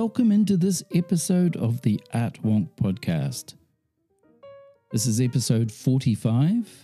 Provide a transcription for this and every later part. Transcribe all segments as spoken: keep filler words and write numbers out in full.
welcome into this episode of the Art Wonk podcast. This is episode forty-five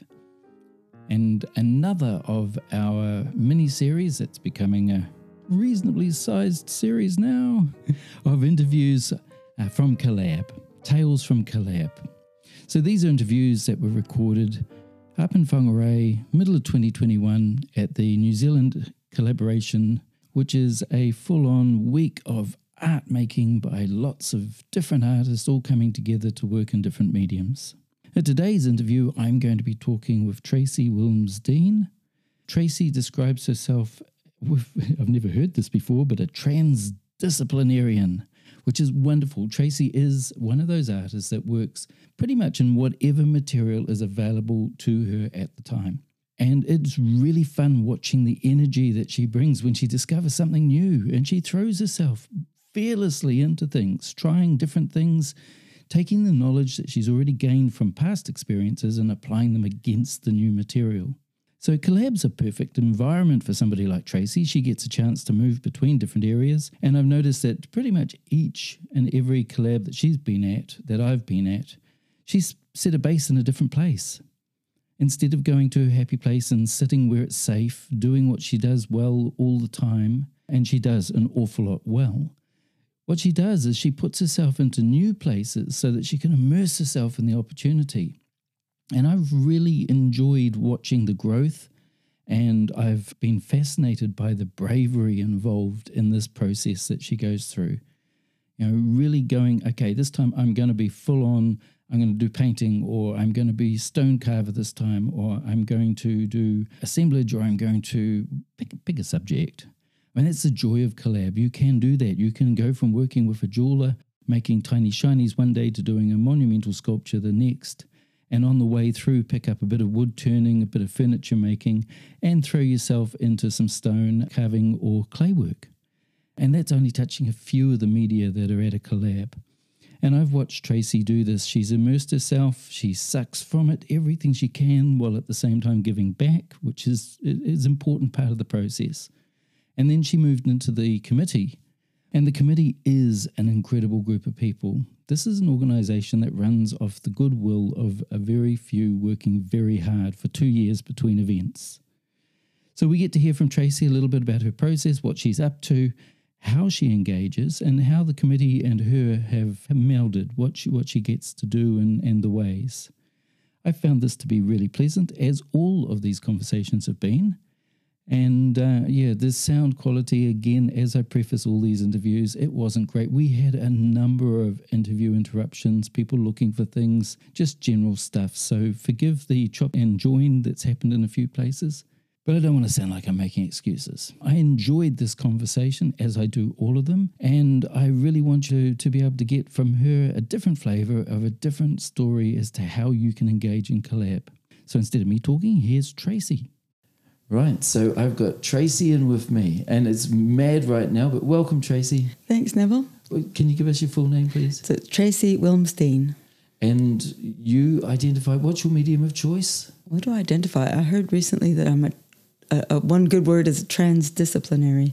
and another of our mini-series that's becoming a reasonably sized series now of interviews uh, from Collab, Tales from Collab. So these are interviews that were recorded up in Whangarei, middle of twenty twenty-one at the New Zealand Collaboration, which is a full-on week of art making by lots of different artists all coming together to work in different mediums. In today's interview, I'm going to be talking with Tracy Wilms-Dean. Tracy describes herself with, I've never heard this before, but a transdisciplinarian, which is wonderful. Tracy is one of those artists that works pretty much in whatever material is available to her at the time. And it's really fun watching the energy that she brings when she discovers something new, and she throws herself fearlessly into things, trying different things, taking the knowledge that she's already gained from past experiences and applying them against the new material. So Collab's a perfect environment for somebody like Tracy. She gets a chance to move between different areas, and I've noticed that pretty much each and every collab that she's been at, that I've been at, she's set a base in a different place. Instead of going to her happy place and sitting where it's safe, doing what she does well all the time, and she does an awful lot well, what she does is she puts herself into new places so that she can immerse herself in the opportunity. And I've really enjoyed watching the growth, and I've been fascinated by the bravery involved in this process that she goes through. You know, really going, okay, this time I'm going to be full on, I'm going to do painting, or I'm going to be stone carver this time, or I'm going to do assemblage, or I'm going to pick, pick a subject. And that's the joy of Collab. You can do that. You can go from working with a jeweler, making tiny shinies one day, to doing a monumental sculpture the next. And on the way through, pick up a bit of wood turning, a bit of furniture making, and throw yourself into some stone carving or clay work. And that's only touching a few of the media that are at a collab. And I've watched Tracy do this. She's immersed herself. She sucks from it everything she can, while at the same time giving back, which is is an important part of the process. And then she moved into the committee. And the committee is an incredible group of people. This is an organization that runs off the goodwill of a very few working very hard for two years between events. So we get to hear from Tracy a little bit about her process, what she's up to, how she engages, and how the committee and her have melded, what she, what she gets to do and, and the ways. I found this to be really pleasant, as all of these conversations have been. And uh, yeah, the sound quality, again, as I preface all these interviews, it wasn't great. We had a number of interview interruptions, people looking for things, just general stuff. So forgive the chop and join that's happened in a few places. But I don't want to sound like I'm making excuses. I enjoyed this conversation, as I do all of them, and I really want you to be able to get from her a different flavour of a different story as to how you can engage in collab. So instead of me talking, here's Tracy. Right, so I've got Tracy in with me, and it's mad right now, but welcome, Tracy. Thanks, Neville. Can you give us your full name, please? So it's Tracy Wilms-Dean. And you identify, what's your medium of choice? What do I identify? I heard recently that I'm a, a, a one good word is transdisciplinary.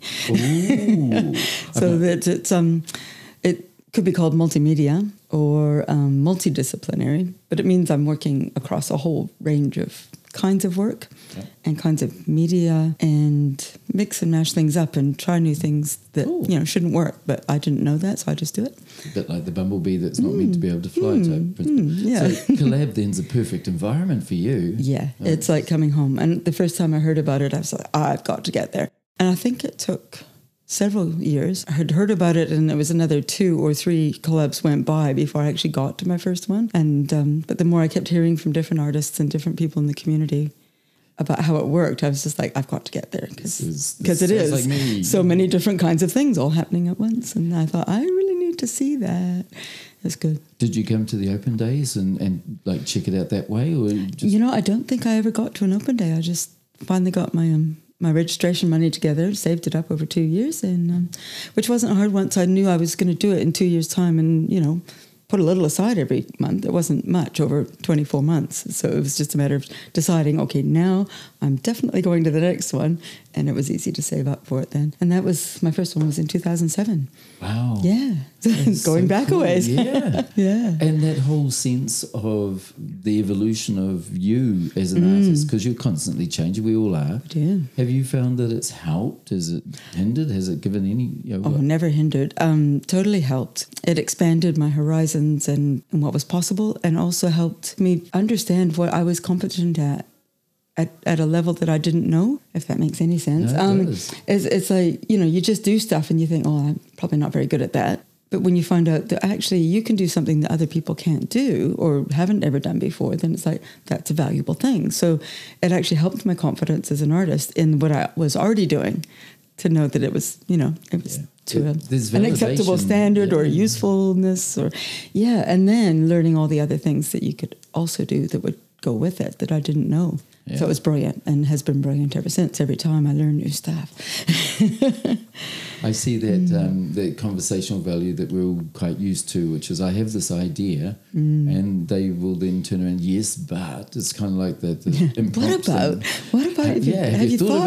Ooh. So that it's um, it could be called multimedia or um, multidisciplinary, but it means I'm working across a whole range of kinds of work yeah. and kinds of media, and mix and mash things up and try new things that Ooh. you know shouldn't work, but I didn't know that, so I just do it. A bit like the bumblebee that's not mm. meant to be able to fly mm. type principle. Mm, yeah. So Collab then's a perfect environment for you. Yeah, oh. It's like coming home. And the first time I heard about it, I was like, oh, I've got to get there. And I think it took several years. I had heard about it, and it was another two or three collabs went by before I actually got to my first one. And um, but the more I kept hearing from different artists and different people in the community about how it worked, I was just like, I've got to get there, because because it is like me. So many different kinds of things all happening at once. And I thought, I really need to see that. It's good. Did you come to the open days and, and like check it out that way, or just... You know, I don't think I ever got to an open day. I just finally got my um. my registration money together, saved it up over two years, and um, which wasn't hard once I knew I was going to do it in two years' time, and, you know, put a little aside every month. It wasn't much over twenty-four months. So it was just a matter of deciding, okay, now I'm definitely going to the next one, and it was easy to save up for it then. And that was, my first one was in two thousand seven. Wow. Yeah. Going so back cool. a ways. Yeah. Yeah. And that whole sense of the evolution of you as an Mm. artist, because you're constantly changing, we all are. We do. Have you found that it's helped? Has it hindered? Has it given any... You know, Oh, what- never hindered. Um, totally helped. It expanded my horizons and, and what was possible, and also helped me understand what I was competent at. At, at a level that I didn't know, if that makes any sense. No, it um, does. it's, it's like, you know, you just do stuff and you think, oh, I'm probably not very good at that. But when you find out that actually you can do something that other people can't do or haven't ever done before, then it's like, that's a valuable thing. So it actually helped my confidence as an artist in what I was already doing, to know that it was, you know, it was Yeah. to It- there's a, an acceptable validation, standard or yeah. usefulness or, yeah. And then learning all the other things that you could also do that would go with it that I didn't know. Yeah. So it was brilliant and has been brilliant ever since. Every time I learn new stuff. I see that um, that conversational value that we're all quite used to, which is I have this idea, and they will then turn around, yes, but it's kind of like the, the What impromptu. about? What about? Have you, yeah, have, have you, thought, thought?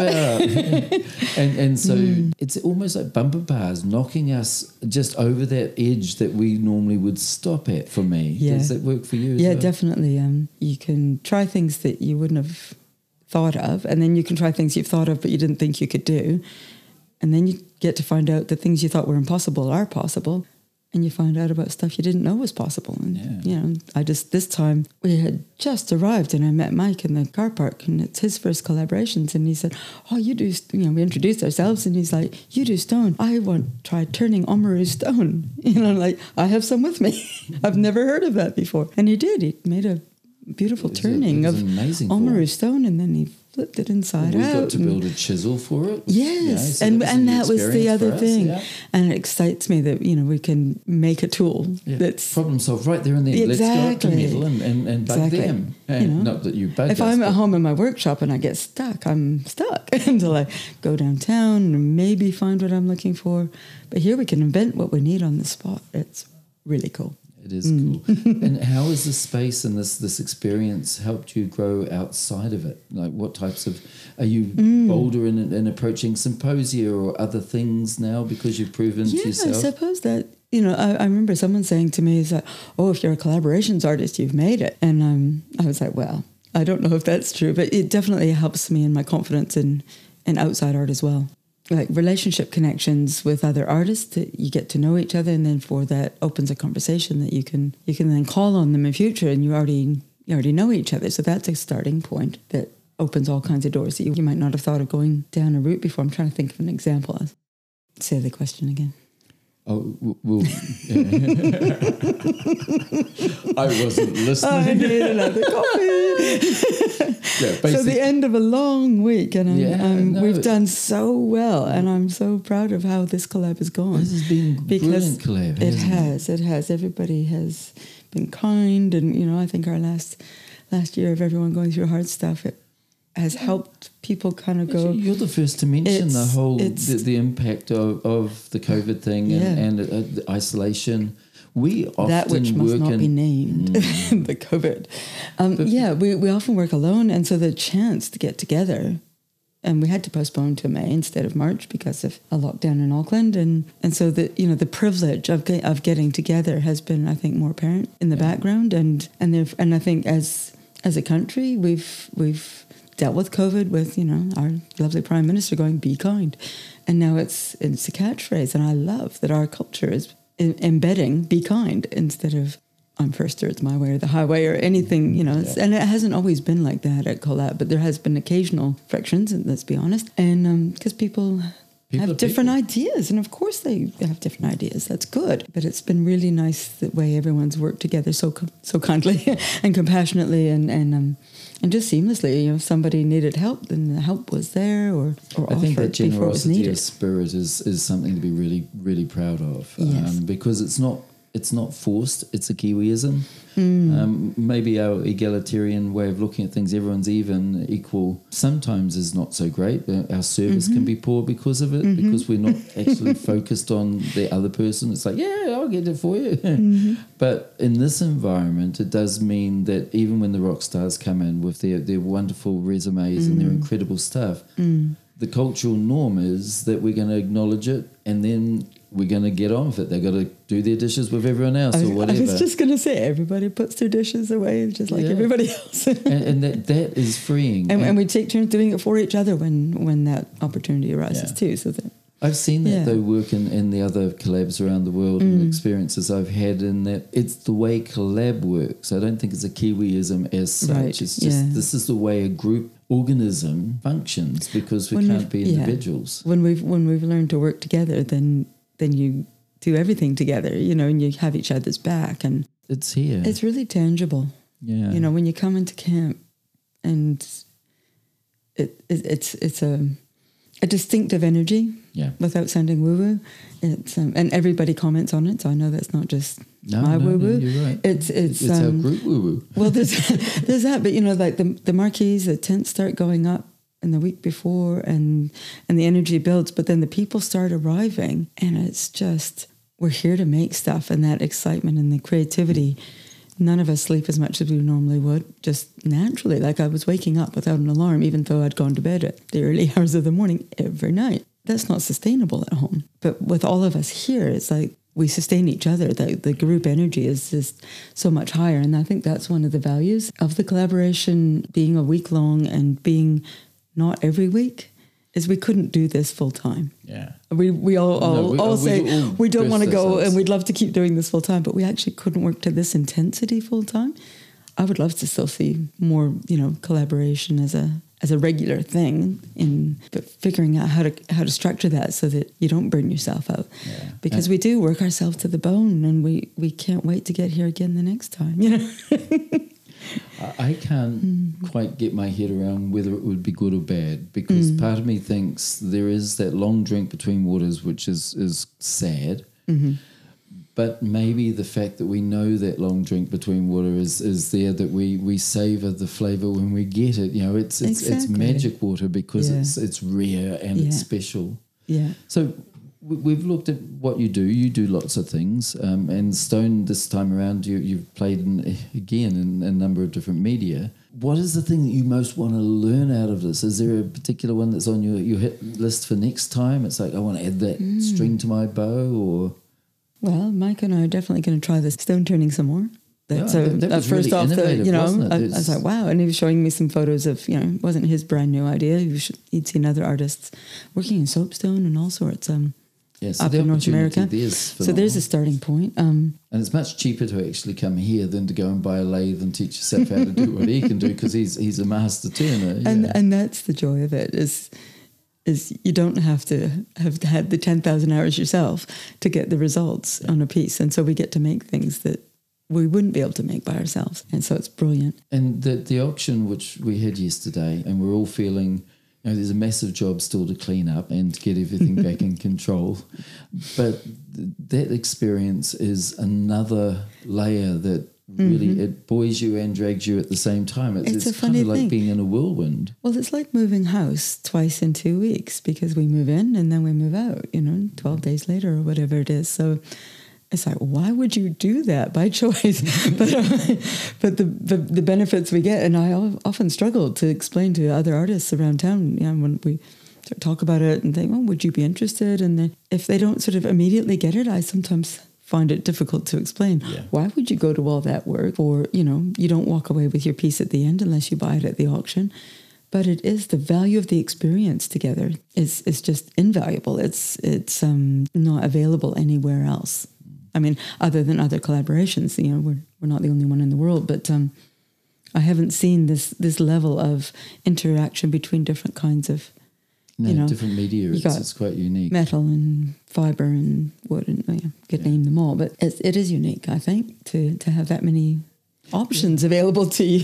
about? and and so it's almost like bumper cars knocking us just over that edge that we normally would stop at. For me, Yeah. does that work for you? As Yeah, well? definitely. Um, you can try things that you wouldn't have thought of, and then you can try things you've thought of but you didn't think you could do, and then you get to find out the things you thought were impossible are possible, and you find out about stuff you didn't know was possible. And Yeah. you know, I just this time we had just arrived, and I met Mike in the car park, and it's his first collaborations, and he said, "Oh, you do," you know, we introduced ourselves, and he's like, "You do stone. I want to try turning Oamaru stone." You know, like I have some with me. I've never heard of that before, and he did. He made a beautiful It was a- turning it was of amazing Oamaru form. stone, and then he flipped it inside we out. got to and- build a chisel for it. Yes, You know, so and was a and new that was the experience other for us, thing, yeah. and it excites me that you know we can make a tool Yeah. that's. Problem solved right there and then. Let's go up to Exactly. metal and, and, and bug Exactly. them. You And know, not that you bug If us, I'm at but- home in my workshop and I get stuck, I'm stuck until I go downtown and maybe find what I'm looking for. But here we can invent what we need on the spot. It's really cool. It is Mm. cool. And how has this space and this this experience helped you grow outside of it? Like what types of... Are you Mm. bolder in, in approaching symposia or other things now because you've proven Yeah, to I yourself? suppose that, you know, I, I remember someone saying to me, is that, oh, if you're a collaborations artist, you've made it. And um, I was like, well, I don't know if that's true, but it definitely helps me in my confidence in, in outside art as well. Like relationship connections with other artists that you get to know each other, and then for that opens a conversation that you can you can then call on them in future, and you already you already know each other. So that's a starting point that opens all kinds of doors that you, you might not have thought of going down a route before. I'm trying to think of an example. Say the question again. Oh, w- well, yeah. I wasn't I listening. need another coffee. Yeah, So basic- the end of a long week, and I'm, Yeah, I'm, no, we've it- done so well, and I'm so proud of how this collab has gone. This has been Because brilliant collab. It hasn't has, it has. Everybody has been kind, and you know, I think our last last year of everyone going through hard stuff, it has helped people kind of go. You're the first to mention the It's- whole the, it's- the impact of, of the COVID thing and, Yeah. and uh, the isolation. We often That which must work not in, be named, the COVID. Um, yeah, we, we often work alone, and so the chance to get together, and we had to postpone to May instead of March because of a lockdown in Auckland, and, and so the you know the privilege of ge- of getting together has been, I think, more apparent in the Yeah. background, and and there and I think as as a country we've we've dealt with COVID with you know our lovely Prime Minister going be kind, and now it's it's a catchphrase, and I love that our culture is em- embedding be kind instead of I'm first or it's my way or the highway or anything, you know. It's, Yeah. and it hasn't always been like that at Collab, but there has been occasional frictions, and let's be honest. And because people, People are have different people. ideas, and of course they have different ideas. That's good. But it's been really nice the way everyone's worked together so co- so kindly and compassionately and and um, and just seamlessly. You know, if somebody needed help, then the help was there, or or I think that offered before it was generosity needed. of spirit is, is something to be really, really proud of. Yes. Um, because it's not it's not forced, it's a Kiwiism. Hmm. Um, maybe our egalitarian way of looking at things, everyone's even, equal, sometimes is not so great. Uh, Our service Mm-hmm. can be poor because of it, because we're not actually focused on the other person. It's like, yeah, I'll get it for you. Mm-hmm. But in this environment, it does mean that even when the rock stars come in with their, their wonderful resumes and Mm. their incredible stuff, the cultural norm is that we're going to acknowledge it and then we're going to get on with it. They've got to do their dishes with everyone else I was, or whatever. I was just going to say, everybody puts their dishes away just like Yeah. everybody else. and, and that, that is freeing. And, and, and we take turns doing it for each other when, when that opportunity arises Yeah. too. So that I've seen that Yeah. though work in, in the other collabs around the world Mm. and experiences I've had in that it's the way collab works. I don't think it's a Kiwiism as such. Right, It's just yeah. this is the way a group organism functions because we When can't we've- be yeah. individuals. when we've when we've learned to work together, then then you do everything together, you know, and you have each other's back, and It's here. it's really tangible. yeah. You know, when you come into camp, and it, it it's it's a a distinctive energy. Yeah. Without sounding woo woo, it's um, and everybody comments on it, so I know that's not just No, my no, woo woo. no, you're right. It's it's, It's our um, group woo woo. well, there's there's that, but you know, like the the marquees, the tents start going up in the week before, and and the energy builds, but then the people start arriving, and it's just we're here to make stuff, and that excitement and the creativity. None of us sleep as much as we normally would, just naturally. Like I was waking up without an alarm, even though I'd gone to bed at the early hours of the morning every night. That's not sustainable at home. But with all of us here, it's like we sustain each other. The, the group energy is just so much higher. And I think that's one of the values of the collaboration being a week long and being not every week, is we couldn't do this full time. Yeah. We we all all, No, we- all we say all we don't burst want to go ourselves. and we'd love to keep doing this full time, but we actually couldn't work to this intensity full time. I would love to still see more, you know, collaboration as a as a regular thing, in but figuring out how to how to structure that so that you don't burn yourself out. Yeah. Because And- we do work ourselves to the bone, and we we can't wait to get here again the next time. You know. I I can't Mm-hmm. quite get my head around whether it would be good or bad, because Mm. part of me thinks there is that long drink between waters, which is, is sad. Mm-hmm. But maybe the fact that we know that long drink between water is, is there, that we, we savor the flavor when we get it. You know, it's it's, it's Exactly. magic water because Yeah. it's it's rare and it's Yeah. special. Yeah. So we- we've looked at what you do. You do lots of things. Um, and Stone, this time around, you, you've played in, again in a number of different media. What is the thing that you most want to learn out of this? Is there a particular one that's on your, your hit list for next time? It's like, I want to add that Mm. string to my bow, or... Well, Mike and I are definitely going to try the stone turning some more. That's Yeah, a, that- that uh, was first really off, the, innovative, you know, wasn't it? I, I It's- was like, wow. And he was showing me some photos of, you know, it wasn't his brand new idea. He was, he'd seen other artists working in soapstone and all sorts um, Yeah, so up the in North opportunity America. there's So there's phenomenal. a starting point. Um, And it's much cheaper to actually come here than to go and buy a lathe and teach yourself how to do what he can do, because he's he's a master turner. and yeah. and that's the joy of it, is is you don't have to have had the ten thousand hours yourself to get the results on a piece. And so we get to make things that we wouldn't be able to make by ourselves. And so it's brilliant. And the the auction which we had yesterday, and we're all feeling, you know, there's a massive job still to clean up and get everything back in control. But th- that experience is another layer that really Mm-hmm. it buoys you and drags you at the same time. It's, It's it's, a kind funny of like thing. being in a whirlwind. Well, it's like moving house twice in two weeks, because we move in and then we move out, you know, twelve days later or whatever it is. So it's like, why would you do that by choice? but uh, but the, the the benefits we get, and I al- often struggle to explain to other artists around town, you know, when we talk about it and think, oh, would you be interested? And then if they don't sort of immediately get it, I sometimes find it difficult to explain. Yeah. Why would you go to all that work? Or, you know, you don't walk away with your piece at the end unless you buy it at the auction. But it is the value of the experience together is is just invaluable. It's it's um, not available anywhere else. I mean, other than other collaborations, you know, we're we're not the only one in the world. But um, I haven't seen this this level of interaction between different kinds of No, you know, different media, you it's, got it's quite unique. metal and fiber and wood, and oh yeah, could Yeah. name them all. But it's, it is unique, I think, to to have that many options available to you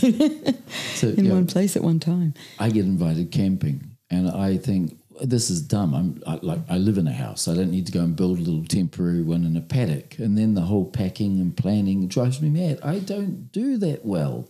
So, in you know, one place at one time. I get invited camping, and I think this is dumb. I'm I, like I live in a house. I don't need to go and build a little temporary one in a paddock, and then the whole packing and planning drives me mad. I don't do that well,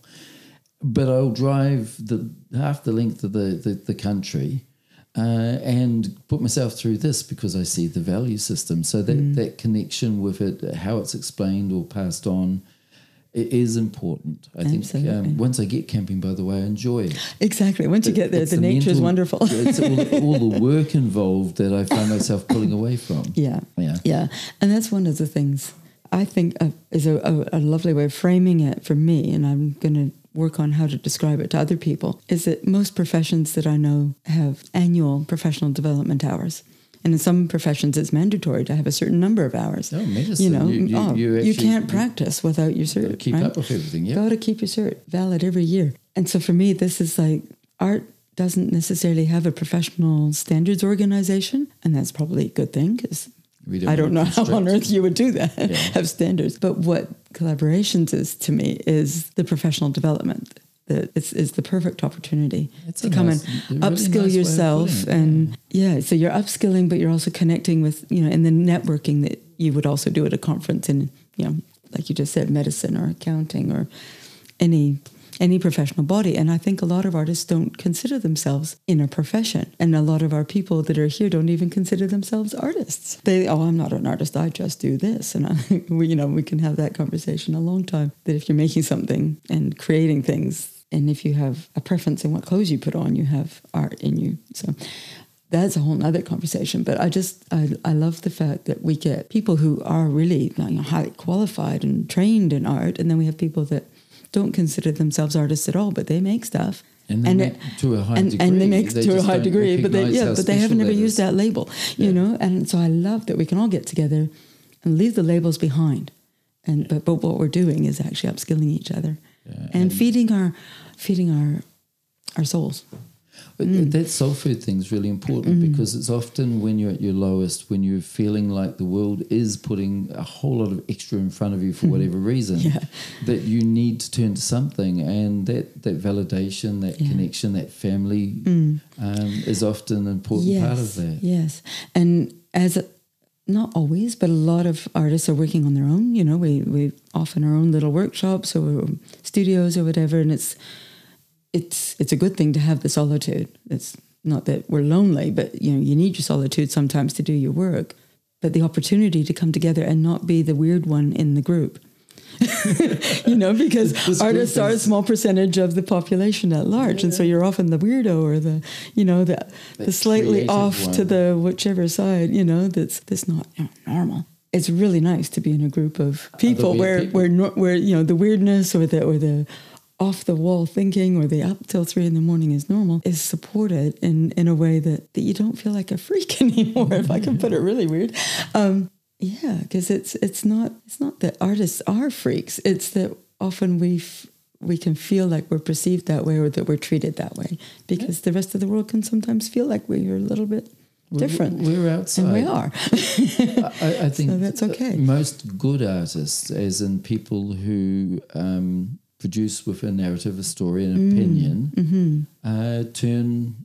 but I'll drive the half the length of the the, the country. Uh, and put myself through this because I see the value system. So that, Mm. that connection with it, how it's explained or passed on, It is important. I Absolutely. think um, once I get camping, by the way, I enjoy it. Exactly. Once you get there, It's the, nature is mental- wonderful. It's all, all the work involved that I find myself pulling away from. Yeah. Yeah. Yeah. And that's one of the things I think uh, is a, a, a lovely way of framing it for me, and I'm going to work on how to describe it to other people, is that most professions that I know have annual professional development hours. And in some professions, it's mandatory to have a certain number of hours. Oh, medicine. You know, you, you, oh, you, actually, you can't you practice without your cert. gotta keep right? up with everything. Yeah. Got to keep your cert valid every year. And so for me, this is like art doesn't necessarily have a professional standards organization, and that's probably a good thing because I don't know how on earth you would do that, yeah. have standards. But what collaborations is to me is the professional development. That it's, it's the perfect opportunity It's to a come nice- and a really upskill nice way of yourself. putting it, And yeah. so you're upskilling, but you're also connecting with, you know, and the networking that you would also do at a conference in, you know, like you just said, medicine or accounting or any any professional body. And I think a lot of artists don't consider themselves in a profession. And a lot of our people that are here don't even consider themselves artists. They, oh, I'm not an artist, I just do this. And I, we, you know, we can have that conversation a long time, that if you're making something and creating things, and if you have a preference in what clothes you put on, you have art in you. So that's a whole nother conversation. But I just, I, I love the fact that we get people who are really, you know, highly qualified and trained in art. And then we have people that don't consider themselves artists at all, but they make stuff. And they and make it, to a high and, degree. and they make They to a just high don't degree, but they, recognise yeah, how but they haven't special never that used is. that label, you Yeah. know? And so I love that we can all get together and leave the labels behind. And, but, but what we're doing is actually upskilling each other Yeah, and, and- feeding our, feeding our, our souls. But Mm. that soul food thing is really important because it's often when you're at your lowest, when you're feeling like the world is putting a whole lot of extra in front of you for whatever reason, Yeah. that you need to turn to something. And that, that validation, that Yeah. connection, that family Mm. um, is often an important part of that. Yes. And as a, not always, but a lot of artists are working on their own. You know, we, we often our own little workshops or studios or whatever, and it's it's it's a good thing to have the solitude. It's not that we're lonely, but you know, you need your solitude sometimes to do your work. But the opportunity to come together and not be the weird one in the group. You know, because This artists group are a is- small percentage of the population at large, and so you're often the weirdo or the, you know, the the slightly creative off to one. the whichever side, you know, that's that's not, you know, normal. It's really nice to be in a group of people weird where people. where no- where you know the weirdness or the or the off the wall thinking or the up till three in the morning is normal is supported in in a way that that you don't feel like a freak anymore. If I can put it really weird. Um, Yeah, because it's it's not it's not that artists are freaks. It's that often we f- we can feel like we're perceived that way or that we're treated that way because the rest of the world can sometimes feel like we're a little bit different. We're, we're outside. And we are. I, I think So that's okay. most good artists, as in people who um, produce with a narrative, a story, an opinion, Mm-hmm. uh, turn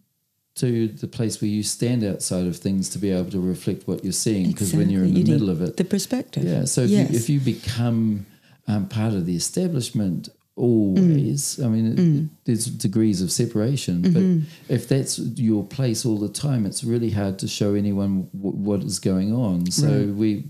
to the place where you stand outside of things to be able to reflect what you're seeing. Because when you're in Exactly. the You middle need of it, the perspective. yeah. So if, Yes. you, if you become um, part of the establishment, always, Mm. I mean, it, there's degrees of separation, Mm-hmm. but if that's your place all the time, it's really hard to show anyone w- what is going on. So Right. we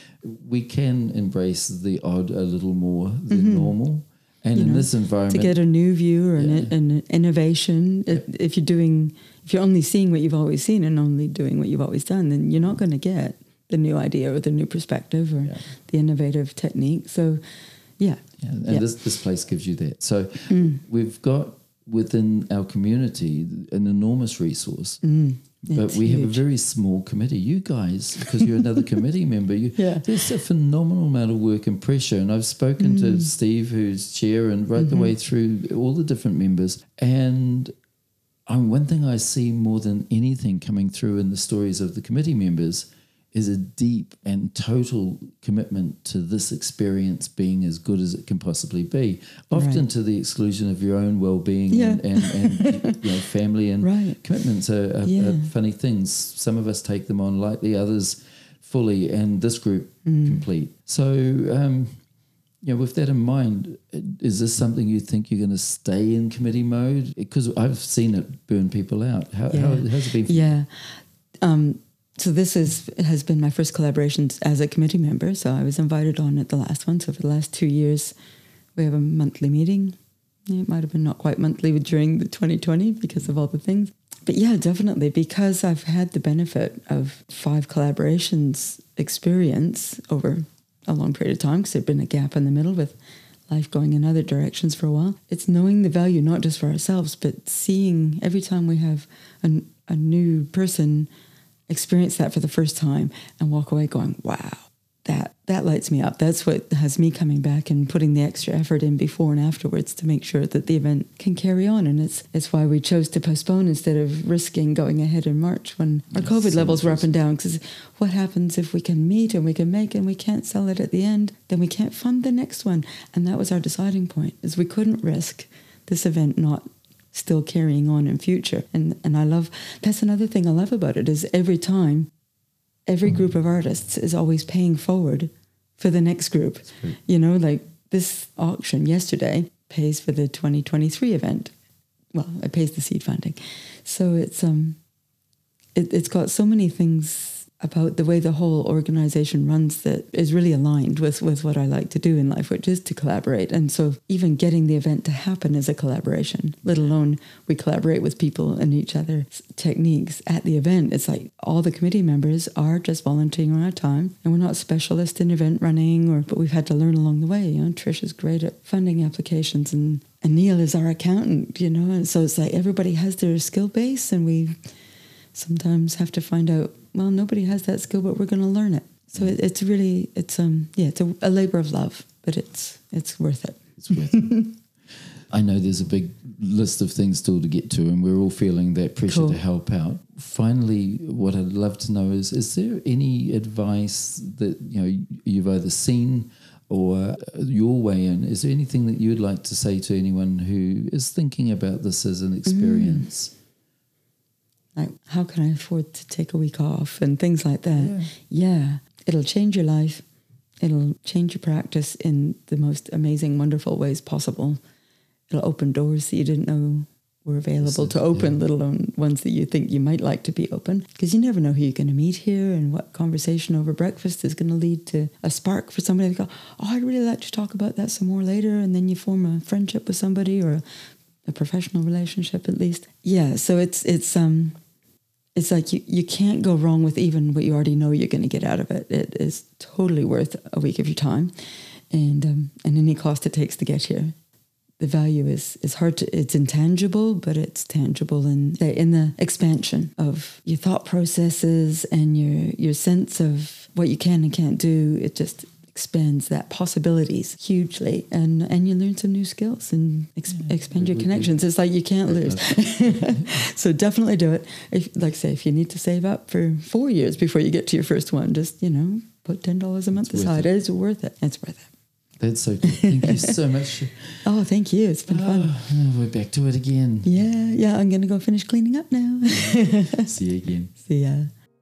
we can embrace the odd a little more than normal, and You in know, this to environment, get a new view or Yeah. an, an innovation. If, if you're doing, if you're only seeing what you've always seen and only doing what you've always done, then you're not going to get the new idea or the new perspective or Yeah. the innovative technique. So, yeah. yeah, and Yeah. this this place gives you that. So Mm. we've got within our community an enormous resource. Mm. But It's we have a huge. very small committee. You guys, because you're another committee member, you, Yeah. there's a phenomenal amount of work and pressure. And I've spoken Mm. to Steve, who's chair, and right the Mm-hmm. way through all the different members. And um, one thing I see more than anything coming through in the stories of the committee members is a deep and total commitment to this experience being as good as it can possibly be, often Right. to the exclusion of your own well-being Yeah. and, and, and you know, family and Right. commitments are, are, Yeah. are funny things. Some of us take them on lightly, others fully, and this group Mm. complete. So, um, you know, with that in mind, is this something you think you're going to stay in committee mode? Because I've seen it burn people out. How, Yeah. how how's it been for Yeah. Um, so this is has been my first collaboration as a committee member. So I was invited on at the last one. So for the last two years, We have a monthly meeting. It might have been not quite monthly during the twenty twenty because of all the things. But yeah, definitely, because I've had the benefit of five collaborations experience over a long period of time, because there'd been a gap in the middle with life going in other directions for a while. It's knowing the value, not just for ourselves, but seeing every time we have a, a new person experience that for the first time and walk away going, wow, that that lights me up. That's what has me coming back and putting the extra effort in before and afterwards to make sure that the event can carry on. And it's it's why we chose to postpone instead of risking going ahead in March when our yes, COVID levels were up and down. Because what happens if we can meet and we can make and we can't sell it at the end? Then we can't fund the next one. And that was our deciding point, is we couldn't risk this event not still carrying on in future. And and I love, that's another thing I love about it, is every time every group of artists is always paying forward for the next group. You know, like this auction yesterday pays for the twenty twenty-three event. Well, it pays the seed funding. So it's um, it, it's got so many things about the way the whole organization runs that is really aligned with, with what I like to do in life, which is to collaborate. And so even getting the event to happen is a collaboration, let alone we collaborate with people and each other's techniques at the event. It's like all the committee members are just volunteering our time, and we're not specialists in event running, or but we've had to learn along the way. You know, Trish is great at funding applications, and, and Neil is our accountant, you know, and so it's like everybody has their skill base, and we sometimes have to find out, well, nobody has that skill, but we're going to learn it. So it, it's really, it's um, yeah, it's a, a labor of love, but it's it's worth it. It's worth it. I know there's a big list of things still to get to, and we're all feeling that pressure cool. to help out. Finally, what I'd love to know is, is there any advice that, you know, you've either seen or your way in? Is there anything that you'd like to say to anyone who is thinking about this as an experience? Mm. Like, how can I afford to take a week off and things like that? Yeah. yeah. It'll change your life. It'll change your practice in the most amazing, wonderful ways possible. It'll open doors that you didn't know were available to open, yeah. let alone ones that you think you might like to be open. Because you never know who you're going to meet here and what conversation over breakfast is going to lead to a spark for somebody to go, oh, I'd really like to talk about that some more later. And then you form a friendship with somebody, or a, a professional relationship at least. Yeah, so it's it's um it's like you, you can't go wrong with even what you already know you're going to get out of it. It is totally worth a week of your time, and um, and any cost it takes to get here. The value is is hard to, it's intangible, but it's tangible in in the expansion of your thought processes and your your sense of what you can and can't do. It just expands that possibilities hugely, and and you learn some new skills and ex- yeah, expand your connections. Be. It's like you can't lose. So definitely do it. If, like I say, if you need to save up for four years before you get to your first one, just, you know, put ten dollars a month it's aside. It. It's worth it. It's worth it. That's so good. Thank you so much. Oh, thank you. It's been oh, fun. We're back to it again. Yeah, yeah. I'm going to go finish cleaning up now. See you again. See ya.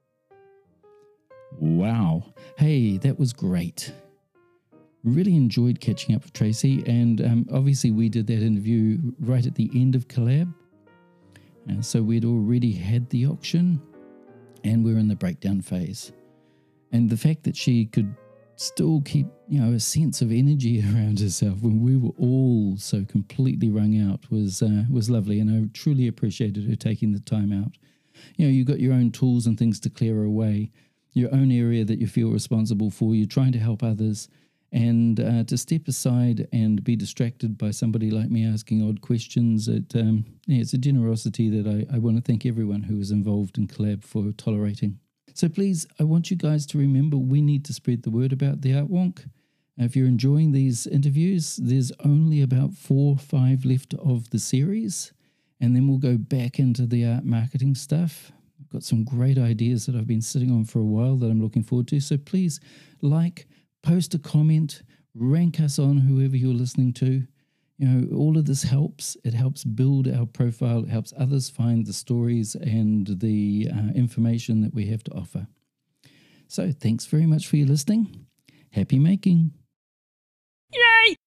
Wow. Hey, that was great. Really enjoyed catching up with Tracy, and um, obviously we did that interview right at the end of Collab, and so we'd already had the auction and we're in the breakdown phase, and the fact that she could still keep, you know, a sense of energy around herself when we were all so completely wrung out was uh, was lovely, and I truly appreciated her taking the time out. You know, you've got your own tools and things to clear away, your own area that you feel responsible for, you're trying to help others, and uh, to step aside and be distracted by somebody like me asking odd questions, it, um, yeah, it's a generosity that I, I want to thank everyone who was involved in Collab for tolerating. So please, I want you guys to remember we need to spread the word about the Art Wonk. If you're enjoying these interviews, there's only about four or five left of the series, and then we'll go back into the art marketing stuff. I've got some great ideas that I've been sitting on for a while that I'm looking forward to. So please like, post a comment, rank us on whoever you're listening to. You know, all of this helps. It helps build our profile. It helps others find the stories and the uh, information that we have to offer. So thanks very much for your listening. Happy making. Yay!